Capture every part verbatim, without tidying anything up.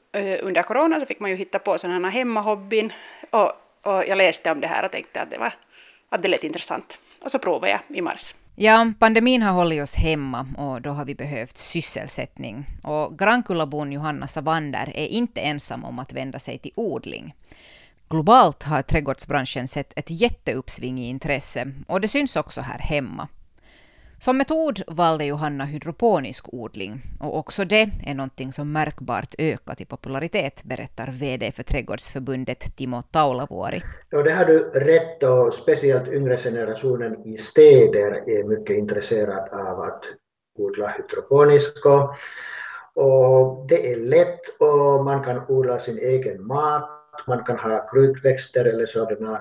under corona så fick man ju hitta på sådana här hemmahobbyn och, och jag läste om det här och tänkte att det var att det lät intressant. Och så provade jag i mars. Ja, pandemin har hållit oss hemma och då har vi behövt sysselsättning. Och Grankullabon Johanna Savander är inte ensam om att vända sig till odling. Globalt har trädgårdsbranschen sett ett jätteuppsving i intresse och det syns också här hemma. Som metod valde Johanna hydroponisk odling och också det är någonting som märkbart ökat i popularitet, berättar vd för Trädgårdsförbundet Timo Taulavuori. Ja, det har du rätt, och speciellt yngre generationen i städer är mycket intresserad av att odla hydroponiskt. Och det är lätt och man kan odla sin egen mat. Man kan ha kryddväxter eller sådana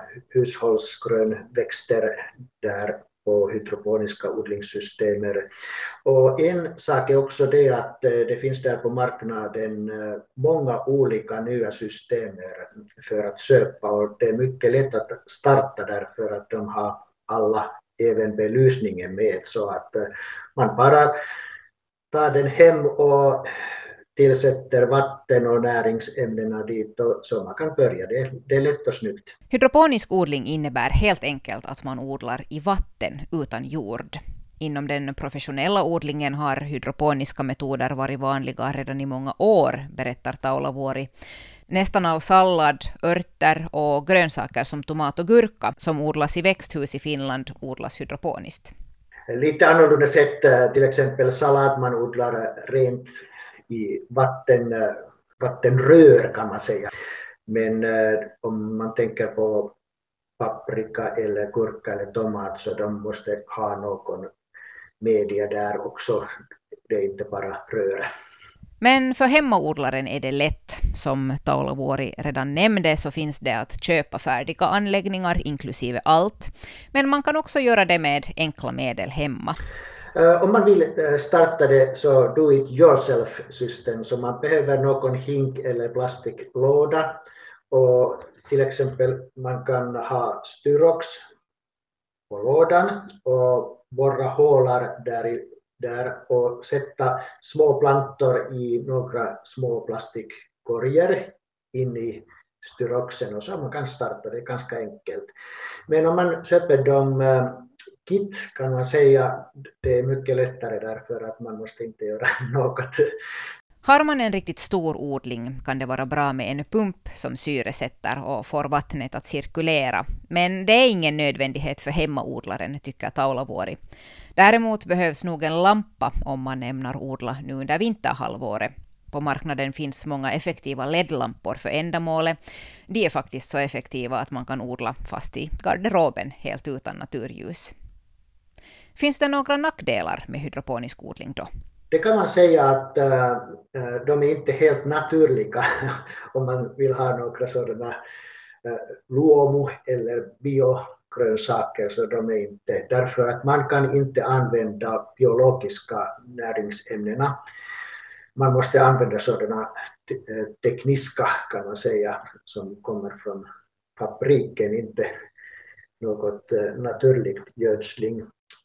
hushållsgrönväxter där på hydroponiska odlingssystemer. Och en sak är också det att det finns där på marknaden många olika nya system för att köpa, och det är mycket lätt att starta där för att de har alla, även belysningen med, så att man bara tar den hem och tillsätter vatten och näringsämnena dit, och så man kan börja. Det, det är lätt och snyggt. Hydroponisk odling innebär helt enkelt att man odlar i vatten utan jord. Inom den professionella odlingen har hydroponiska metoder varit vanliga redan i många år, berättar Taulavuori. Nästan all sallad, örter och grönsaker som tomat och gurka som odlas i växthus i Finland odlas hydroponiskt. Lite annorlunda sätt, till exempel sallad, man odlar rent i vatten, vattenrör kan man säga. Men eh, om man tänker på paprika eller gurka eller tomat, så de måste ha någon media där också. Det är inte bara rör. Men för hemmaodlaren är det lätt. Som Taulavuori redan nämnde så finns det att köpa färdiga anläggningar inklusive allt. Men man kan också göra det med enkla medel hemma. Om man vill starta det så do it yourself system, så man behöver någon hink eller plastiklåda, och till exempel man kan ha styrox på lådan och borra hålar där, där och sätta små plantor i några små plastikkorgar in i styroxen, och så man kan starta det ganska enkelt. Men om man köper dem kit kan man säga, det är mycket lättare därför att man måste inte göra något. Har man en riktigt stor odling kan det vara bra med en pump som syresätter och får vattnet att cirkulera. Men det är ingen nödvändighet för hemmaodlaren, tycker Taulavuori. Däremot behövs nog en lampa om man ämnar odla nu under vinterhalvåret. På marknaden finns många effektiva L E D-lampor för ändamålet. De är faktiskt så effektiva att man kan odla fast i garderoben helt utan naturljus. Finns det några nackdelar med hydroponisk odling då? Det kan man säga att äh, de är inte helt naturliga om man vill ha några sådana äh, luomu- eller biogrönsaker, så de är inte. Därför att man kan inte använda biologiska näringsämnena. Man måste använda sådana tekniska, kan man säga, som kommer från fabriken, inte något naturligt gödsling.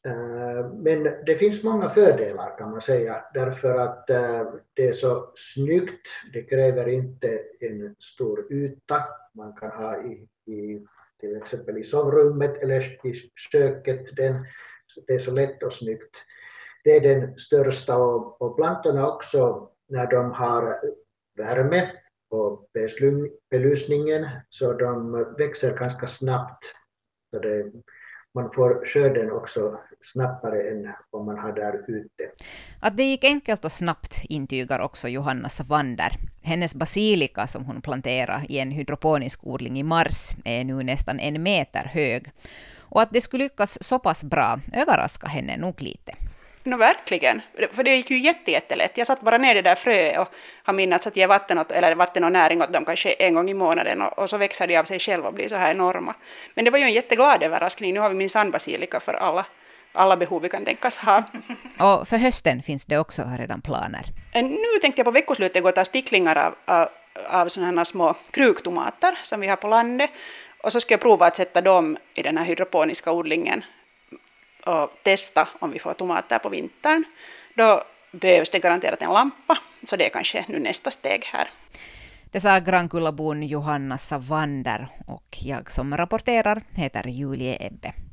Men det finns många fördelar kan man säga, därför att det är så snyggt, det kräver inte en stor yta. Man kan ha i, i till exempel i sovrummet eller i köket, den, det är så lätt och snyggt. Det är den största, och, och plantorna också, när de har värme och belysningen, så de växer ganska snabbt. Så det, man får skörden också snabbare än om man har där ute. Att det gick enkelt och snabbt intygar också Johanna Savander. Hennes basilika som hon planterade i en hydroponisk odling i mars är nu nästan en meter hög. Och att det skulle lyckas så pass bra överraskar henne nog lite. No, verkligen, för det gick ju jätte, jättelätt. Jag satt bara ner det där frö och har minnats att ge vatten, åt, eller vatten och näring åt dem kanske en gång i månaden, och, och så växer de av sig själva och blir så här enorma. Men det var ju en jätteglad överraskning. Nu har vi min sandbasilika för alla, alla behov vi kan tänkas ha. Och för hösten finns det också redan planer. Nu tänkte jag på veckoslutet gå och ta sticklingar av, av, av sådana här små kruktomater som vi har på landet, och så ska jag prova att sätta dem i den här hydroponiska odlingen och testa om vi får tomater på vintern. Då behövs det garanterat en lampa, så det är kanske nu nästa steg här. Det sa Grankullabon Johanna Savander och jag som rapporterar heter Julie Ebbe.